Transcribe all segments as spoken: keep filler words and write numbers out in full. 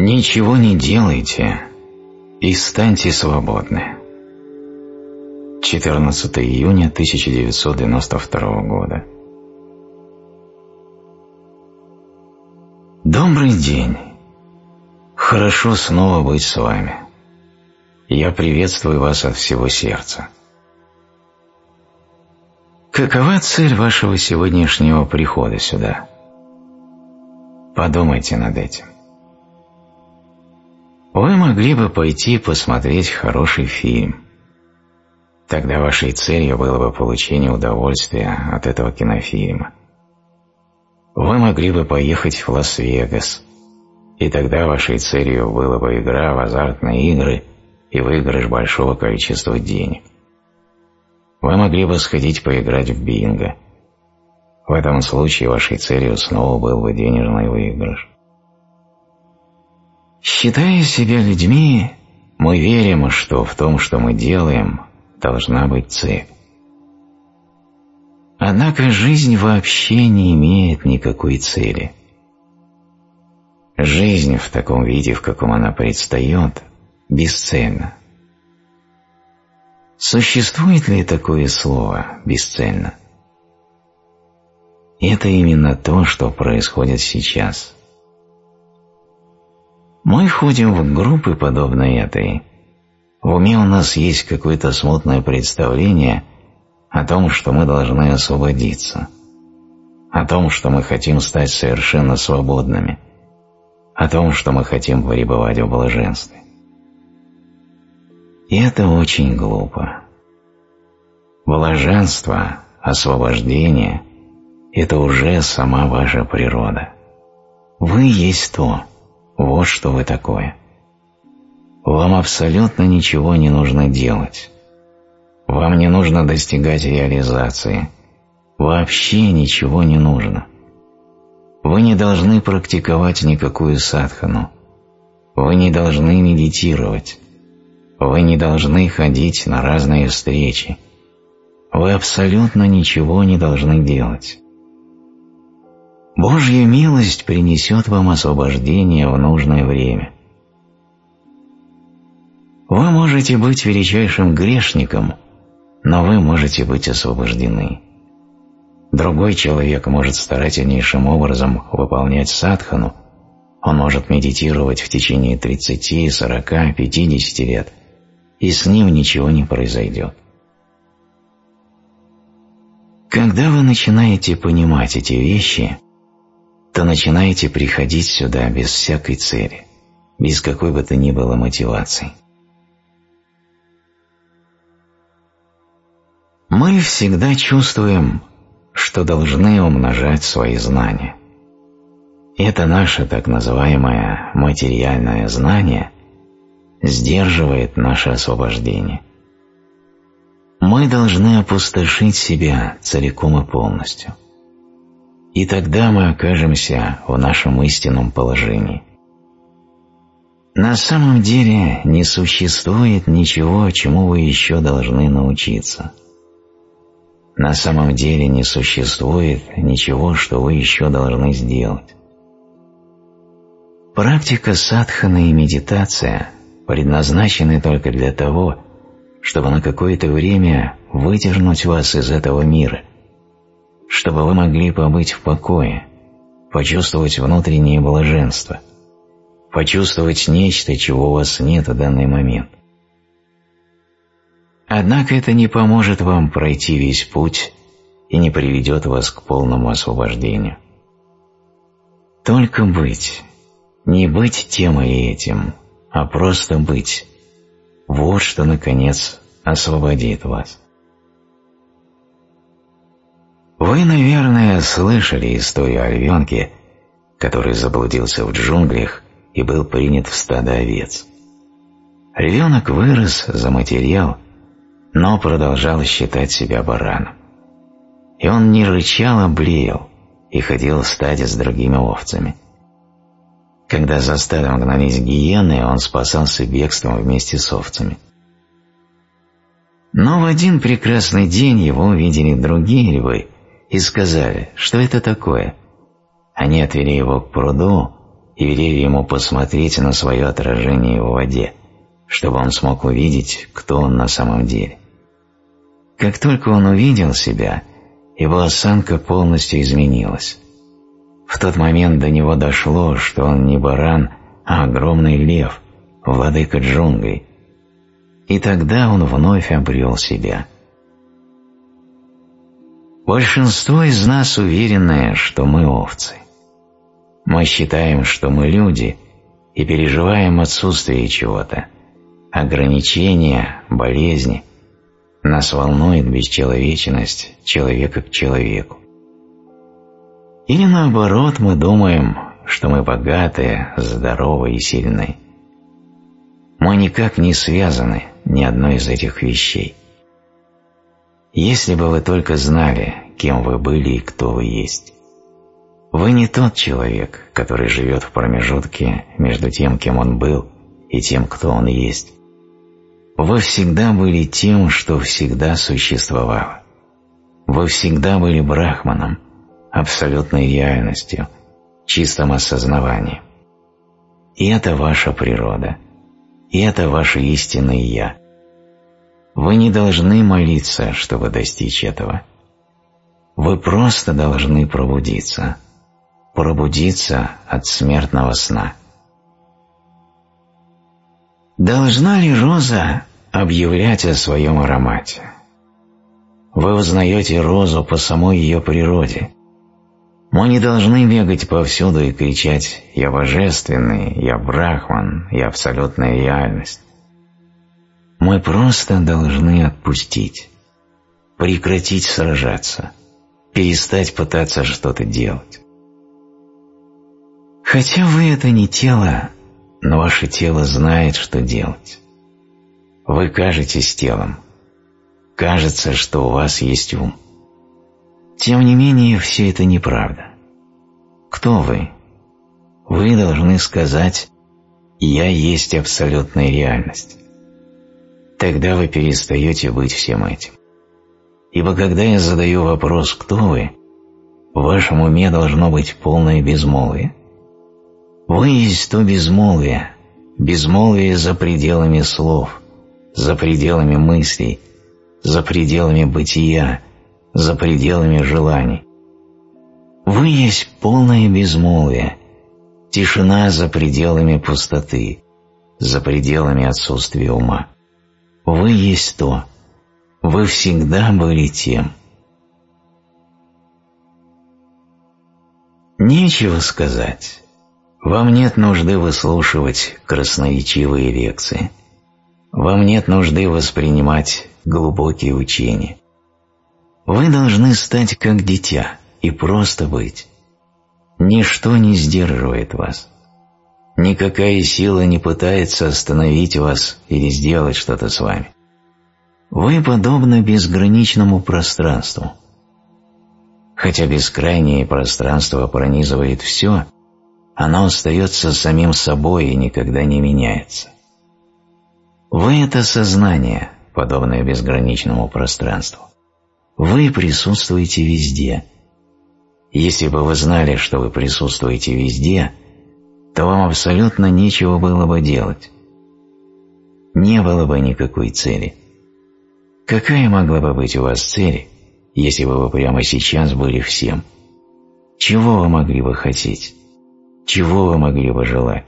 Ничего не делайте и станьте свободны. четырнадцатого июня тысяча девятьсот девяносто второго года. Добрый день. Хорошо снова быть с вами. Я приветствую вас от всего сердца. Какова цель вашего сегодняшнего прихода сюда? Подумайте над этим. Вы могли бы пойти посмотреть хороший фильм. Тогда вашей целью было бы получение удовольствия от этого кинофильма. Вы могли бы поехать в Лас-Вегас, и тогда вашей целью была бы игра в азартные игры и выигрыш большого количества денег. Вы могли бы сходить поиграть в бинго. В этом случае вашей целью снова был бы денежный выигрыш. Считая себя людьми, мы верим, что в том, что мы делаем, должна быть цель. Однако жизнь вообще не имеет никакой цели. Жизнь в таком виде, в каком она предстает, бесцельна. Существует ли такое слово «бесцельно»? Это именно то, что происходит сейчас. Мы ходим в группы, подобные этой. В уме у нас есть какое-то смутное представление о том, что мы должны освободиться, о том, что мы хотим стать совершенно свободными, о том, что мы хотим пребывать в блаженстве. И это очень глупо. Блаженство, освобождение – это уже сама ваша природа. Вы есть то, вот что вы такое. Вам абсолютно ничего не нужно делать. Вам не нужно достигать реализации. Вообще ничего не нужно. Вы не должны практиковать никакую садхану. Вы не должны медитировать. Вы не должны ходить на разные встречи. Вы абсолютно ничего не должны делать. Божья милость принесет вам освобождение в нужное время. Вы можете быть величайшим грешником, но вы можете быть освобождены. Другой человек может старательнейшим образом выполнять садхану, он может медитировать в течение тридцати, сорока, пятидесяти лет, и с ним ничего не произойдет. Когда вы начинаете понимать эти вещи, то начинаете приходить сюда без всякой цели, без какой бы то ни было мотивации. Мы всегда чувствуем, что должны умножать свои знания. Это наше так называемое материальное знание сдерживает наше освобождение. Мы должны опустошить себя целиком и полностью. И тогда мы окажемся в нашем истинном положении. На самом деле не существует ничего, чему вы еще должны научиться. На самом деле не существует ничего, что вы еще должны сделать. Практика садханы и медитация предназначены только для того, чтобы на какое-то время выдернуть вас из этого мира, чтобы вы могли побыть в покое, почувствовать внутреннее блаженство, почувствовать нечто, чего у вас нет в данный момент. Однако это не поможет вам пройти весь путь и не приведет вас к полному освобождению. Только быть, не быть тем и этим, а просто быть – вот что, наконец, освободит вас. Вы, наверное, слышали историю о львенке, который заблудился в джунглях и был принят в стадо овец. Львенок вырос, заматерел, но продолжал считать себя бараном. И он не рычал, а блеял и ходил в стаде с другими овцами. Когда за стадом гнались гиены, он спасался бегством вместе с овцами. Но в один прекрасный день его увидели другие львы и сказали, что это такое. Они отвели его к пруду, и велели ему посмотреть на свое отражение в воде, чтобы он смог увидеть, кто он на самом деле. Как только он увидел себя, его осанка полностью изменилась. В тот момент до него дошло, что он не баран, а огромный лев, владыка джунглей. И тогда он вновь обрел себя. Большинство из нас уверены, что мы овцы. Мы считаем, что мы люди, и переживаем отсутствие чего-то, ограничения, болезни. Нас волнует бесчеловечность человека к человеку. Или наоборот, мы думаем, что мы богатые, здоровые и сильны. Мы никак не связаны ни одной из этих вещей. Если бы вы только знали, кем вы были и кто вы есть. Вы не тот человек, который живет в промежутке между тем, кем он был, и тем, кто он есть. Вы всегда были тем, что всегда существовало. Вы всегда были брахманом, абсолютной реальностью, чистым осознаванием. И это ваша природа, и это ваше истинное «Я». Вы не должны молиться, чтобы достичь этого. Вы просто должны пробудиться, пробудиться от смертного сна. Должна ли роза объявлять о своем аромате? Вы узнаете розу по самой ее природе. Мы не должны бегать повсюду и кричать «Я божественный», «Я брахман», «Я абсолютная реальность». Мы просто должны отпустить, прекратить сражаться, перестать пытаться что-то делать. Хотя вы это не тело, но ваше тело знает, что делать. Вы кажетесь телом. Кажется, что у вас есть ум. Тем не менее, все это неправда. Кто вы? Вы должны сказать «Я есть абсолютная реальность». Тогда вы перестаете быть всем этим. Ибо когда я задаю вопрос «Кто вы?», в вашем уме должно быть полное безмолвие. Вы есть то безмолвие, безмолвие за пределами слов, за пределами мыслей, за пределами бытия, за пределами желаний. Вы есть полное безмолвие, тишина за пределами пустоты, за пределами отсутствия ума. Вы есть то, вы всегда были тем. Нечего сказать. Вам нет нужды выслушивать красноречивые лекции. Вам нет нужды воспринимать глубокие учения. Вы должны стать как дитя и просто быть. Ничто не сдерживает вас. Никакая сила не пытается остановить вас или сделать что-то с вами. Вы подобны безграничному пространству. Хотя бескрайнее пространство пронизывает все, оно остается самим собой и никогда не меняется. Вы – это сознание, подобное безграничному пространству. Вы присутствуете везде. Если бы вы знали, что вы присутствуете везде, то вам абсолютно нечего было бы делать. Не было бы никакой цели. Какая могла бы быть у вас цель, если бы вы прямо сейчас были всем? Чего вы могли бы хотеть? Чего вы могли бы желать?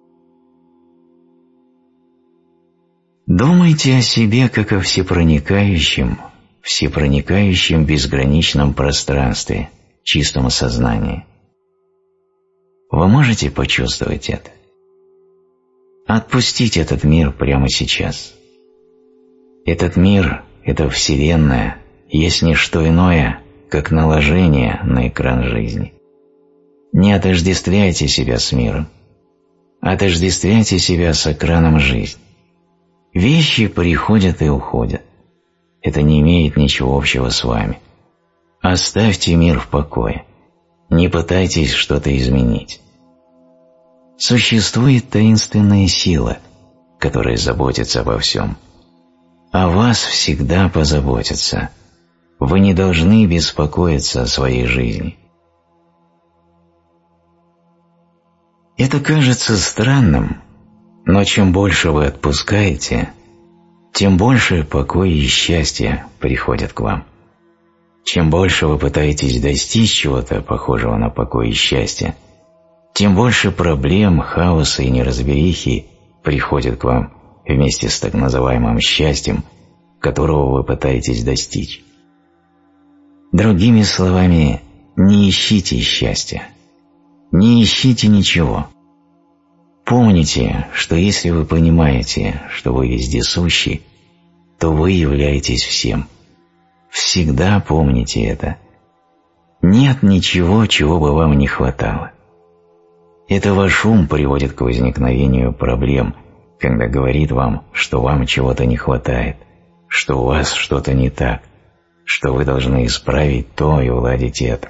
Думайте о себе как о всепроникающем, всепроникающем безграничном пространстве, чистом сознании. Вы можете почувствовать это? Отпустите этот мир прямо сейчас. Этот мир, эта Вселенная, есть не что иное, как наложение на экран жизни. Не отождествляйте себя с миром. Отождествляйте себя с экраном жизни. Вещи приходят и уходят. Это не имеет ничего общего с вами. Оставьте мир в покое. Не пытайтесь что-то изменить. Существует таинственная сила, которая заботится обо всем. О вас всегда позаботятся. Вы не должны беспокоиться о своей жизни. Это кажется странным, но чем больше вы отпускаете, тем больше покоя и счастья приходят к вам. Чем больше вы пытаетесь достичь чего-то похожего на покой и счастье, тем больше проблем, хаоса и неразберихи приходят к вам вместе с так называемым счастьем, которого вы пытаетесь достичь. Другими словами, не ищите счастья, не ищите ничего. Помните, что если вы понимаете, что вы вездесущий, то вы являетесь всем. Всегда помните это. Нет ничего, чего бы вам не хватало. Это ваш ум приводит к возникновению проблем, когда говорит вам, что вам чего-то не хватает, что у вас что-то не так, что вы должны исправить то и уладить это.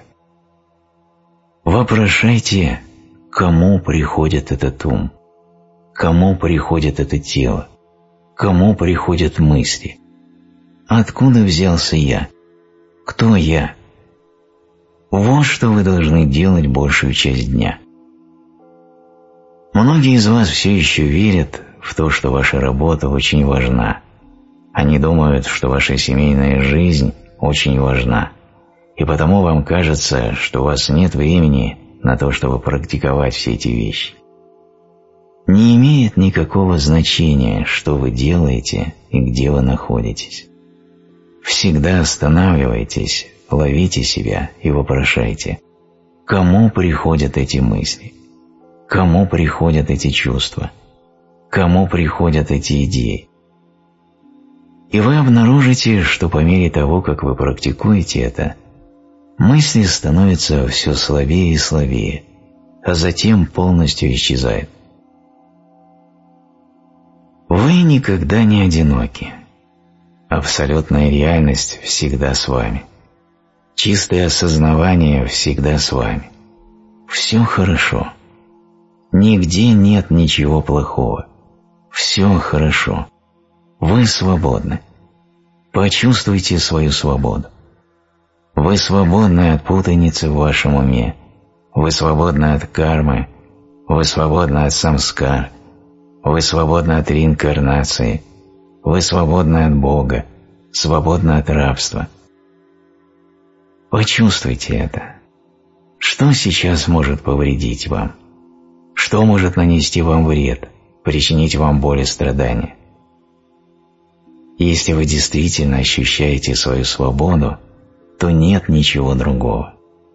Вопрошайте, кому приходит этот ум, кому приходит это тело, кому приходят мысли. Откуда взялся я? Кто я? Вот что вы должны делать большую часть дня. Многие из вас все еще верят в то, что ваша работа очень важна. Они думают, что ваша семейная жизнь очень важна, и потому вам кажется, что у вас нет времени на то, чтобы практиковать все эти вещи. Не имеет никакого значения, что вы делаете и где вы находитесь. Всегда останавливайтесь, ловите себя и вопрошайте, кому приходят эти мысли, кому приходят эти чувства, кому приходят эти идеи. И вы обнаружите, что по мере того, как вы практикуете это, мысли становятся все слабее и слабее, а затем полностью исчезают. Вы никогда не одиноки. Абсолютная реальность всегда с вами. Чистое осознавание всегда с вами. Все хорошо. Нигде нет ничего плохого. Все хорошо. Вы свободны. Почувствуйте свою свободу. Вы свободны от путаницы в вашем уме. Вы свободны от кармы. Вы свободны от самскар. Вы свободны от реинкарнации. Вы свободны от Бога, свободны от рабства. Почувствуйте это. Что сейчас может повредить вам? Что может нанести вам вред, причинить вам боль и страдания? Если вы действительно ощущаете свою свободу, то нет ничего другого.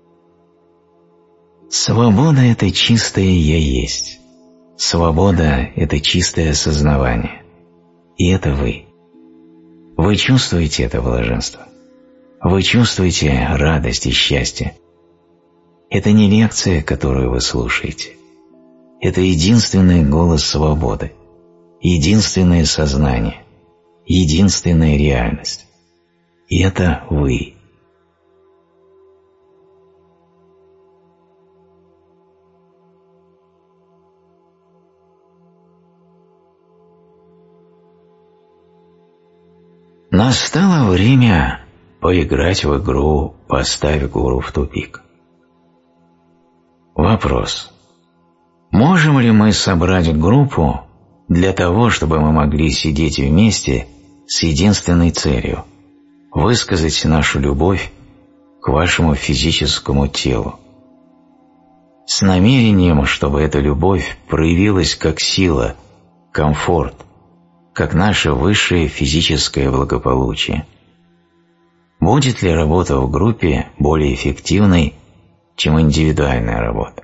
Свобода – это чистое «Я есть». Свобода – это чистое осознавание. И это вы. Вы чувствуете это блаженство. Вы чувствуете радость и счастье. Это не лекция, которую вы слушаете. Это единственный голос свободы, единственное сознание, единственная реальность. И это вы. Настало время поиграть в игру «Поставь гуру в тупик». Вопрос. Можем ли мы собрать группу для того, чтобы мы могли сидеть вместе с единственной целью – высказать нашу любовь к вашему физическому телу, с намерением, чтобы эта любовь проявилась как сила, комфорт, как наше высшее физическое благополучие? Будет ли работа в группе более эффективной, чем индивидуальная работа?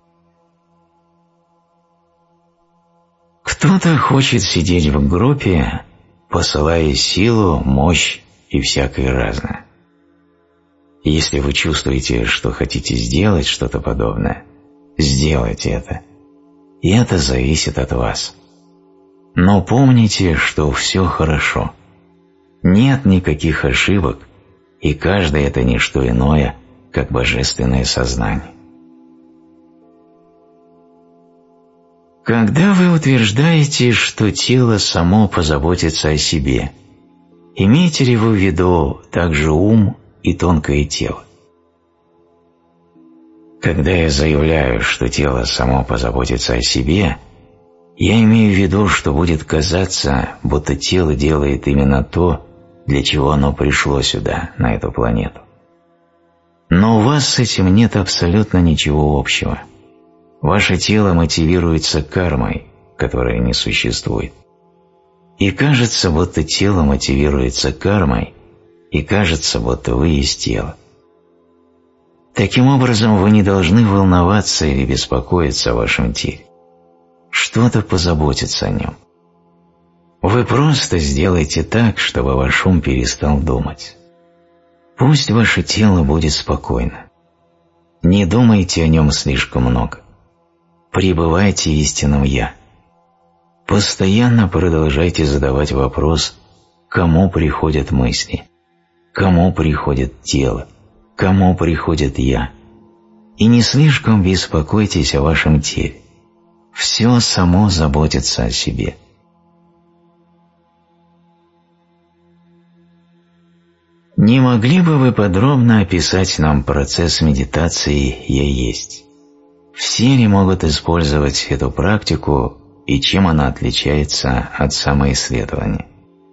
Кто-то хочет сидеть в группе, посылая силу, мощь и всякое разное. Если вы чувствуете, что хотите сделать что-то подобное, сделайте это. И это зависит от вас. Но помните, что все хорошо. Нет никаких ошибок, и каждое – это не что иное, как божественное сознание. Когда вы утверждаете, что тело само позаботится о себе, имеете ли вы в виду также ум и тонкое тело? Когда я заявляю, что тело само позаботится о себе, я имею в виду, что будет казаться, будто тело делает именно то, для чего оно пришло сюда, на эту планету. Но у вас с этим нет абсолютно ничего общего. Ваше тело мотивируется кармой, которая не существует. И кажется, будто тело мотивируется кармой, и кажется, будто вы есть тело. Таким образом, вы не должны волноваться или беспокоиться о вашем теле. Что-то позаботится о нем. Вы просто сделайте так, чтобы ваш ум перестал думать. Пусть ваше тело будет спокойно. Не думайте о нем слишком много. Пребывайте в истинном «Я». Постоянно продолжайте задавать вопрос, кому приходят мысли, кому приходит тело, кому приходит «Я». И не слишком беспокойтесь о вашем теле. Все само заботится о себе. Не могли бы вы подробно описать нам процесс медитации «Я есть»? Все ли могут использовать эту практику и чем она отличается от самоисследования?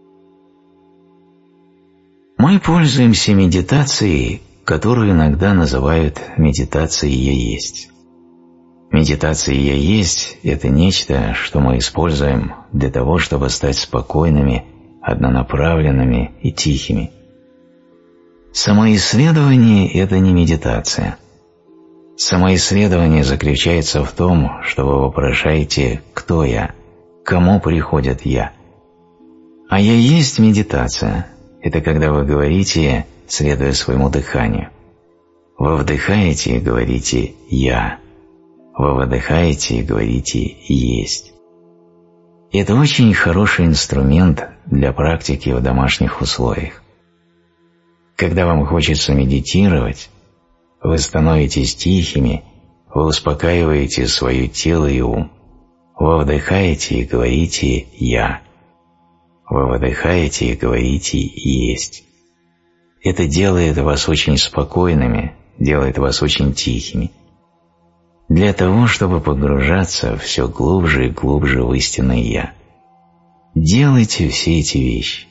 Мы пользуемся медитацией, которую иногда называют медитацией «Я есть». Медитация «Я есть» – это нечто, что мы используем для того, чтобы стать спокойными, однонаправленными и тихими. Самоисследование – это не медитация. Самоисследование заключается в том, что вы вопрошаете «Кто я?», «Кому приходит я?». А «Я есть» медитация – это когда вы говорите, следуя своему дыханию. Вы вдыхаете и говорите «Я». Вы выдыхаете и говорите «Есть». Это очень хороший инструмент для практики в домашних условиях. Когда вам хочется медитировать, вы становитесь тихими, вы успокаиваете свое тело и ум. Вы вдыхаете и говорите «Я». Вы выдыхаете и говорите «Есть». Это делает вас очень спокойными, делает вас очень тихими. Для того, чтобы погружаться все глубже и глубже в истинное «Я». Делайте все эти вещи.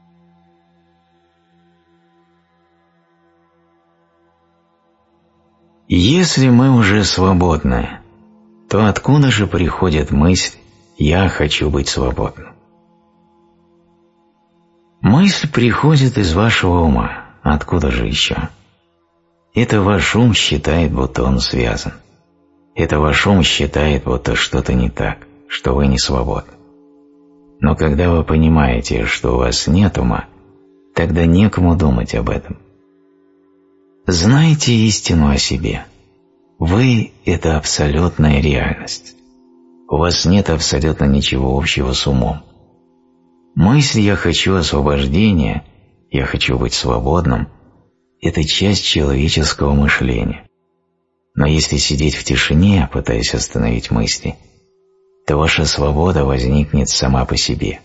Если мы уже свободны, то откуда же приходит мысль «я хочу быть свободным»? Мысль приходит из вашего ума, откуда же еще? Это ваш ум считает, будто он связан. Это ваш ум считает, будто что-то не так, что вы не свободны. Но когда вы понимаете, что у вас нет ума, тогда некому думать об этом. Знайте истину о себе. Вы – это абсолютная реальность. У вас нет абсолютно ничего общего с умом. Мысль «я хочу освобождения», «я хочу быть свободным» – это часть человеческого мышления. Но если сидеть в тишине, пытаясь остановить мысли, то ваша свобода возникнет сама по себе.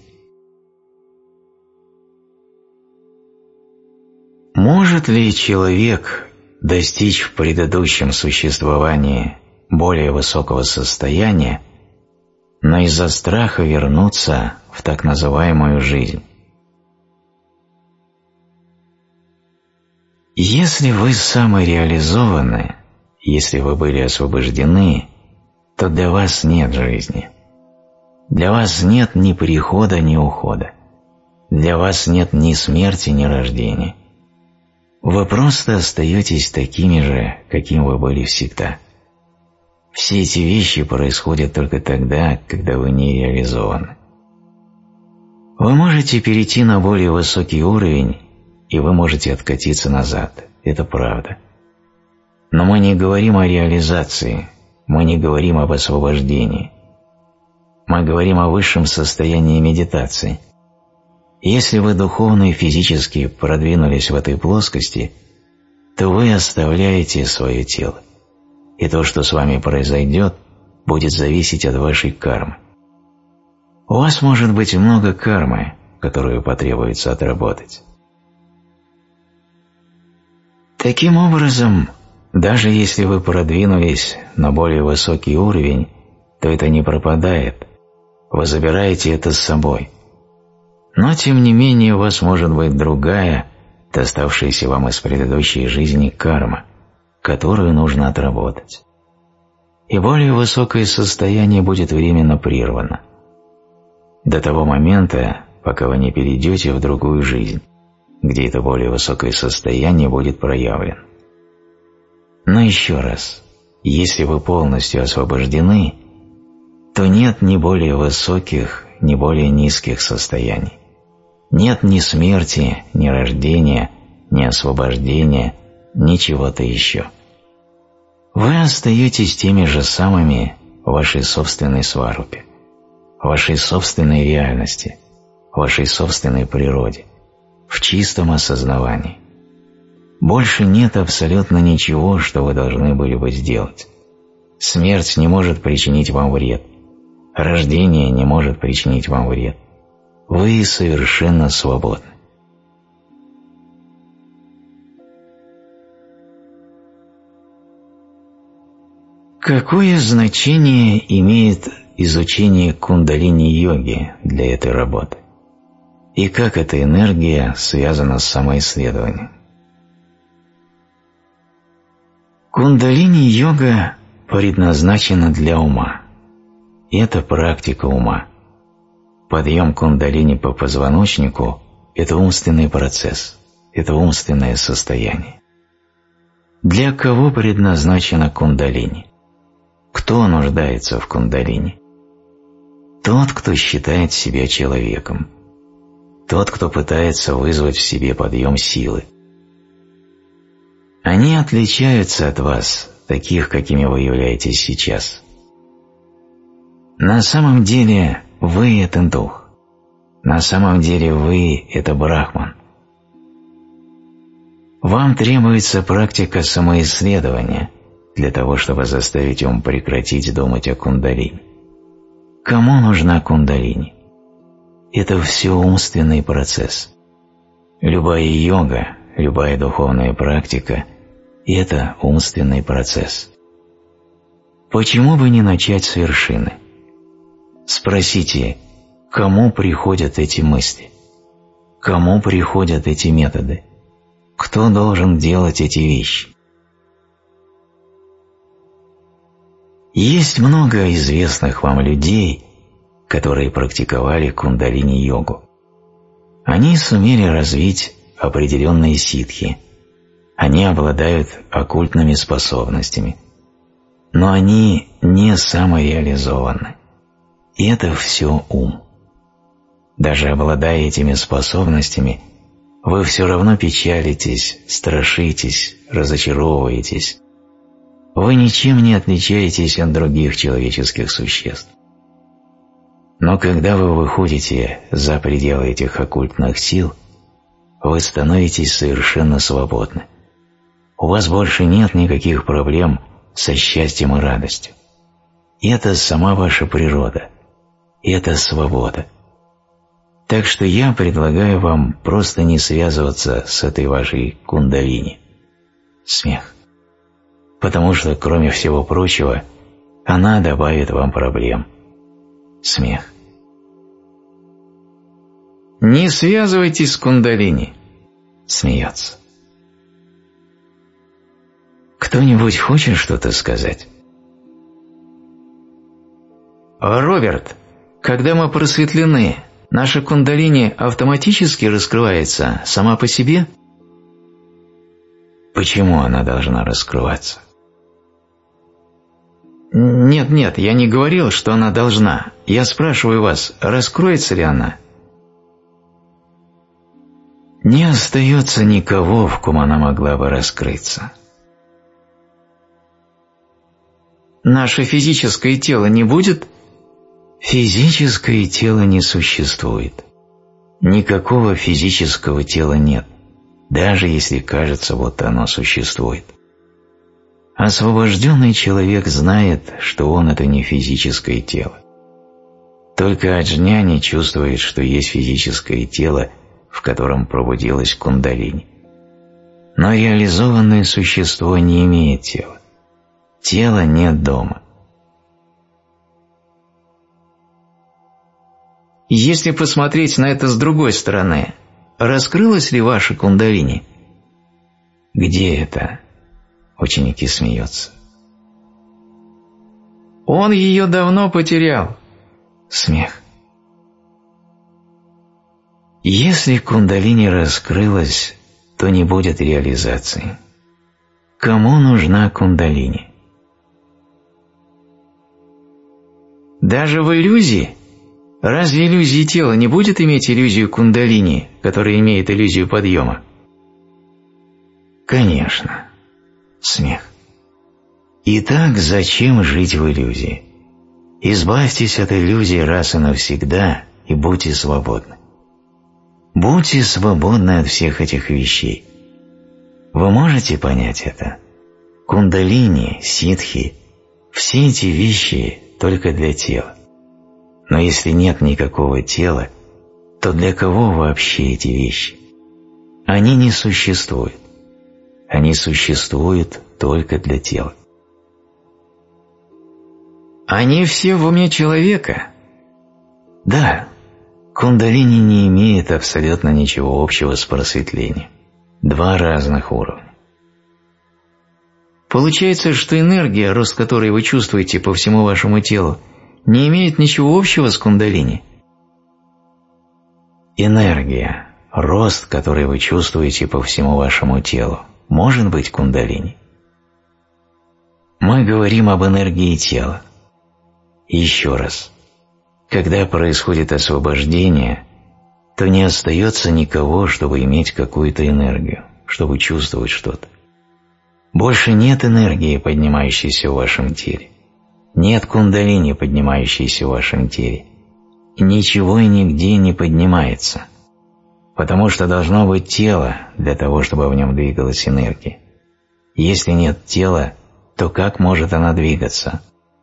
Может ли человек достичь в предыдущем существовании более высокого состояния, но из-за страха вернуться в так называемую жизнь? Если вы самореализованы, если вы были освобождены, то для вас нет жизни. Для вас нет ни прихода, ни ухода. Для вас нет ни смерти, ни рождения. Вы просто остаетесь такими же, каким вы были всегда. Все эти вещи происходят только тогда, когда вы не реализованы. Вы можете перейти на более высокий уровень, и вы можете откатиться назад. Это правда. Но мы не говорим о реализации, мы не говорим об освобождении. Мы говорим о высшем состоянии медитации. Если вы духовно и физически продвинулись в этой плоскости, то вы оставляете свое тело. И то, что с вами произойдет, будет зависеть от вашей кармы. У вас может быть много кармы, которую потребуется отработать. Таким образом, Даже если вы продвинулись на более высокий уровень, то это не пропадает, вы забираете это с собой. Но тем не менее у вас может быть другая, доставшаяся вам из предыдущей жизни карма, которую нужно отработать. И более высокое состояние будет временно прервано. До того момента, пока вы не перейдете в другую жизнь, где это более высокое состояние будет проявлено. Но еще раз, если вы полностью освобождены, то нет ни более высоких, ни более низких состояний. Нет ни смерти, ни рождения, ни освобождения, ни чего-то еще. Вы остаетесь теми же самыми в вашей собственной сварупе, в вашей собственной реальности, в вашей собственной природе, в чистом осознавании. Больше нет абсолютно ничего, что вы должны были бы сделать. Смерть не может причинить вам вред. Рождение не может причинить вам вред. Вы совершенно свободны. Какое значение имеет изучение кундалини-йоги для этой работы? И как эта энергия связана с самоисследованием? Кундалини-йога предназначена для ума. Это практика ума. Подъем кундалини по позвоночнику – это умственный процесс, это умственное состояние. Для кого предназначена кундалини? Кто нуждается в кундалини? Тот, кто считает себя человеком. Тот, кто пытается вызвать в себе подъем силы. Они отличаются от вас, таких, какими вы являетесь сейчас. На самом деле вы – это дух. На самом деле вы – это Брахман. Вам требуется практика самоисследования для того, чтобы заставить ум прекратить думать о кундалини. Кому нужна кундалини? Это все умственный процесс. Любая йога, любая духовная практика – это умственный процесс. Почему бы не начать с вершины? Спросите, кому приходят эти мысли? Кому приходят эти методы? Кто должен делать эти вещи? Есть много известных вам людей, которые практиковали кундалини-йогу. Они сумели развить определенные ситхи. Они обладают оккультными способностями. Но они не самореализованы. И это все ум. Даже обладая этими способностями, вы все равно печалитесь, страшитесь, разочаровываетесь. Вы ничем не отличаетесь от других человеческих существ. Но когда вы выходите за пределы этих оккультных сил, вы становитесь совершенно свободны. У вас больше нет никаких проблем со счастьем и радостью. И это сама ваша природа. И это свобода. Так что я предлагаю вам просто не связываться с этой вашей кундалини. Смех. Потому что, кроме всего прочего, она добавит вам проблем. Смех. Не связывайтесь с кундалини. Смеется. Кто-нибудь хочет что-то сказать? Роберт, когда мы просветлены, наша кундалини автоматически раскрывается сама по себе? Почему она должна раскрываться? Нет, нет, я не говорил, что она должна. Я спрашиваю вас, раскроется ли она? Не остается никого, в ком она могла бы раскрыться. Наше физическое тело не будет? Физическое тело не существует. Никакого физического тела нет, даже если кажется, будто оно существует. Освобожденный человек знает, что он – это не физическое тело. Только аджняни чувствует, что есть физическое тело, в котором пробудилась кундалини. Но реализованное существо не имеет тела. Тела нет дома. Если посмотреть на это с другой стороны, раскрылась ли ваша кундалини? Где это? Ученики смеются. Он ее давно потерял. Смех. Если кундалини раскрылась, то не будет реализации. Кому нужна кундалини? Даже в иллюзии? Разве иллюзия тела не будет иметь иллюзию кундалини, которая имеет иллюзию подъема? Конечно. Смех. Итак, зачем жить в иллюзии? Избавьтесь от иллюзии раз и навсегда и будьте свободны. Будьте свободны от всех этих вещей. Вы можете понять это? Кундалини, ситхи – все эти вещи только для тела. Но если нет никакого тела, то для кого вообще эти вещи? Они не существуют. Они существуют только для тела. Они все в уме человека? Да, кундалини не имеет абсолютно ничего общего с просветлением. Два разных уровня. Получается, что энергия, рост которой вы чувствуете по всему вашему телу, не имеет ничего общего с кундалини? Энергия, рост, который вы чувствуете по всему вашему телу, может быть кундалини? Мы говорим об энергии тела. Еще раз. Когда происходит освобождение, то не остается никого, чтобы иметь какую-то энергию, чтобы чувствовать что-то. Больше нет энергии, поднимающейся в вашем теле. Нет кундалини, поднимающейся в вашем теле. Ничего и нигде не поднимается, потому что должно быть тело для того, чтобы в нем двигалась энергия. Если нет тела, то как может она двигаться?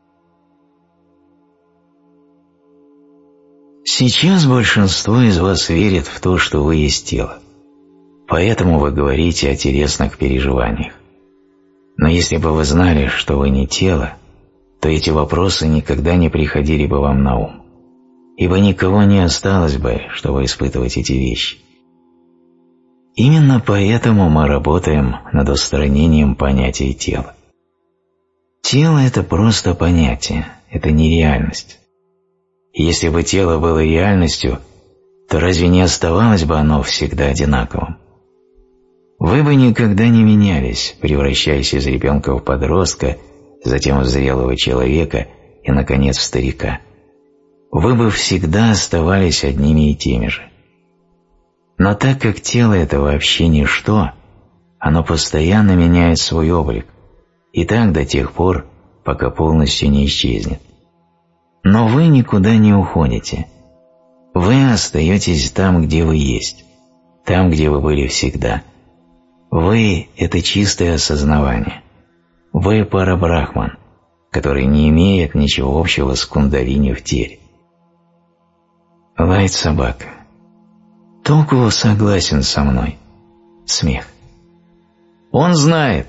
Сейчас большинство из вас верит в то, что вы есть тело. Поэтому вы говорите о телесных переживаниях. Но если бы вы знали, что вы не тело, то эти вопросы никогда не приходили бы вам на ум, ибо никого не осталось бы, чтобы испытывать эти вещи. Именно поэтому мы работаем над устранением понятия тела. Тело – это просто понятие, это не реальность. Если бы тело было реальностью, то разве не оставалось бы оно всегда одинаковым? Вы бы никогда не менялись, превращаясь из ребенка в подростка, затем в зрелого человека и, наконец, в старика. Вы бы всегда оставались одними и теми же. Но так как тело – это вообще ничто, оно постоянно меняет свой облик, и так до тех пор, пока полностью не исчезнет. Но вы никуда не уходите. Вы остаетесь там, где вы есть, там, где вы были всегда. Вы – это чистое осознавание. Вы – парабрахман, который не имеет ничего общего с кундалини в теле. Лает собака. Току согласен со мной. Смех. Он знает.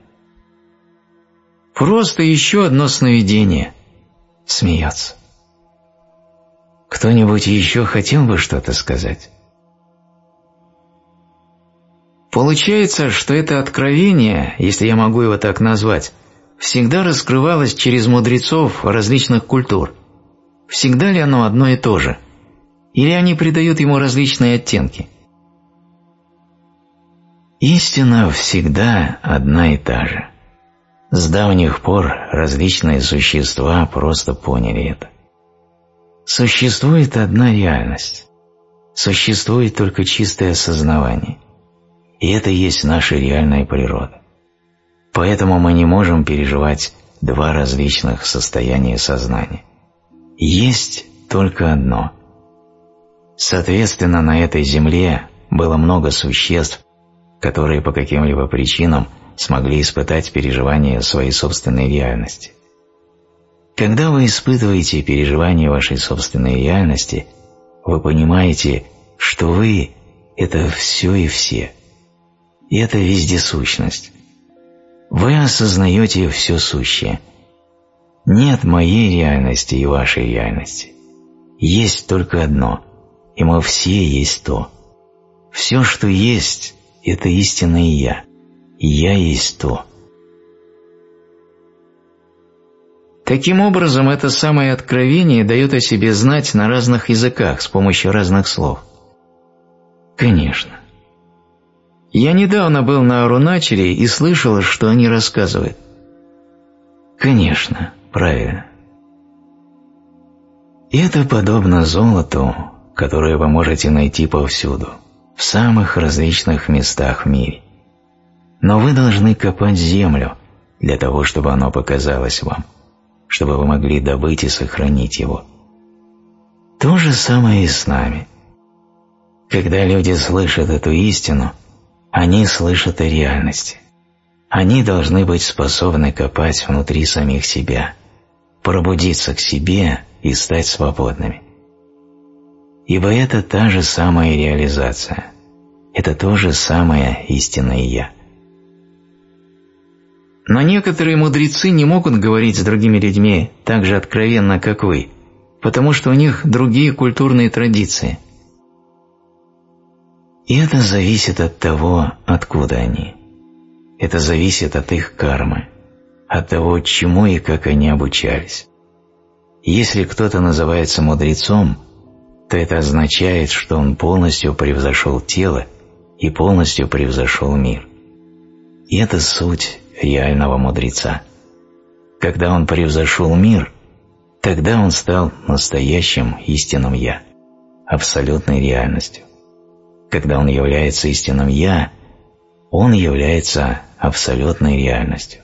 Просто еще одно сновидение. Смеется. Кто-нибудь еще хотел бы что-то сказать? Получается, что это откровение, если я могу его так назвать, всегда раскрывалось через мудрецов различных культур. Всегда ли оно одно и то же? Или они придают ему различные оттенки? Истина всегда одна и та же. С давних пор различные существа просто поняли это. Существует одна реальность. Существует только чистое осознавание. И это есть наша реальная природа. Поэтому мы не можем переживать два различных состояния сознания. Есть только одно. Соответственно, на этой земле было много существ, которые по каким-либо причинам смогли испытать переживания своей собственной реальности. Когда вы испытываете переживания вашей собственной реальности, вы понимаете, что вы – это все и все. и это вездесущность. Вы осознаете все сущее. Нет моей реальности и вашей реальности. Есть только одно, и мы все есть то. Все, что есть, это истинное Я, и Я есть то. Таким образом, это самое откровение дает о себе знать на разных языках с помощью разных слов. Конечно. Я недавно был на Аруначале и слышал, что они рассказывают. Конечно, правильно. Это подобно золоту, которое вы можете найти повсюду, в самых различных местах в мире. Но вы должны копать землю для того, чтобы оно показалось вам, чтобы вы могли добыть и сохранить его. То же самое и с нами. Когда люди слышат эту истину, они слышат о реальности. Они должны быть способны копать внутри самих себя, пробудиться к себе и стать свободными. Ибо это та же самая реализация, это то же самое истинное Я. Но некоторые мудрецы не могут говорить с другими людьми так же откровенно, как вы, потому что у них другие культурные традиции. И это зависит от того, откуда они. Это зависит от их кармы, от того, чему и как они обучались. Если кто-то называется мудрецом, то это означает, что он полностью превзошел тело и полностью превзошел мир. И это суть реального мудреца. Когда он превзошел мир, тогда он стал настоящим истинным Я, абсолютной реальностью. Когда он является истинным Я, он является абсолютной реальностью.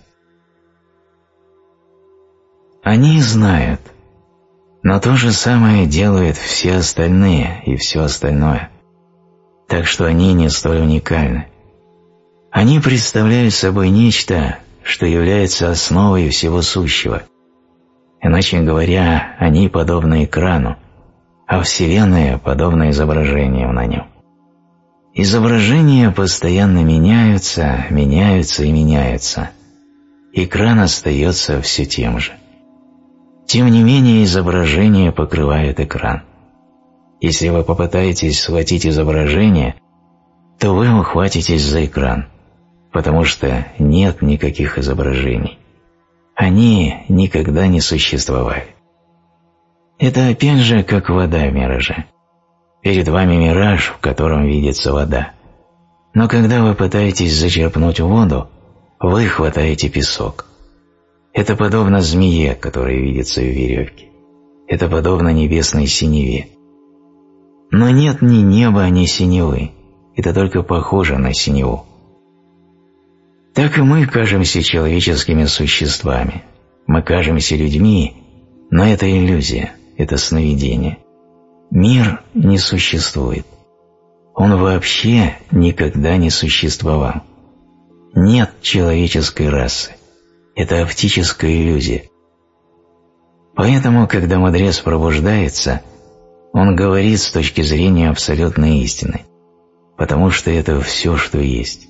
Они знают, но то же самое делают все остальные и все остальное, так что они не столь уникальны. Они представляют собой нечто, что является основой всего сущего. Иначе говоря, они подобны экрану, а Вселенная подобна изображениям на нем. Изображения постоянно меняются, меняются и меняются. Экран остается все тем же. Тем не менее, изображения покрывают экран. Если вы попытаетесь схватить изображение, то вы ухватитесь за экран, потому что нет никаких изображений. Они никогда не существовали. Это опять же как вода в мираже. Перед вами мираж, в котором видится вода. Но когда вы пытаетесь зачерпнуть воду, вы хватаете песок. Это подобно змее, которая видится в веревке. Это подобно небесной синеве. Но нет ни неба, ни синевы. Это только похоже на синеву. Так и мы кажемся человеческими существами. Мы кажемся людьми, но это иллюзия, это сновидение. Мир не существует. Он вообще никогда не существовал. Нет человеческой расы. Это оптическая иллюзия. Поэтому, когда мудрец пробуждается, он говорит с точки зрения абсолютной истины, потому что это все, что есть.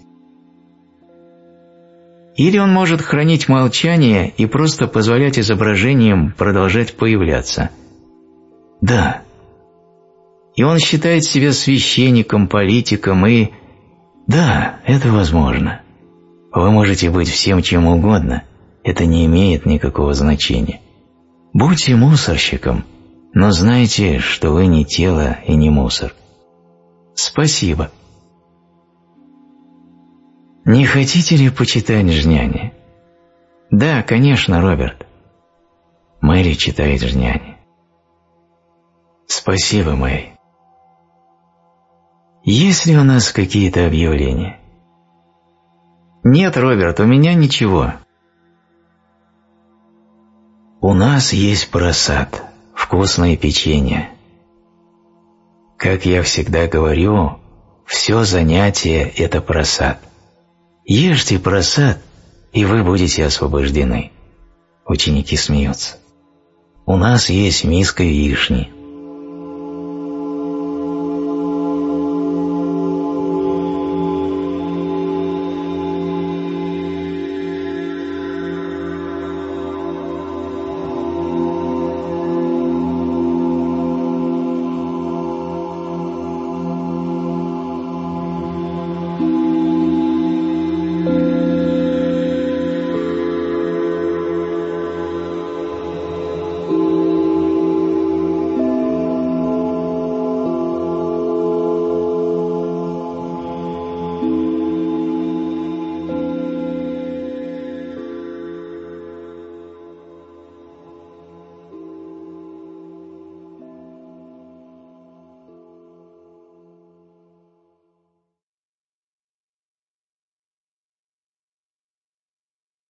Или он может хранить молчание и просто позволять изображениям продолжать появляться. Да. И он считает себя священником, политиком и... Да, это возможно. Вы можете быть всем чем угодно, это не имеет никакого значения. Будьте мусорщиком, но знайте, что вы не тело и не мусор. Спасибо. Не хотите ли почитать Жняни? Да, конечно, Роберт. Мэри читает Жняни. Спасибо, Мэри. Есть ли у нас какие-то объявления? Нет, Роберт, у меня ничего. У нас есть просад, вкусное печенье. Как я всегда говорю, все занятие – это просад. Ешьте просад, и вы будете освобождены. Ученики смеются. У нас есть миска вишни.